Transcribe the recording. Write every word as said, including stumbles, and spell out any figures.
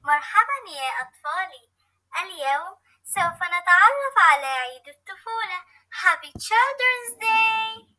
مرحبا يا أطفالي. اليوم سوف نتعرف على عيد الطفولة. Happy Children's Day!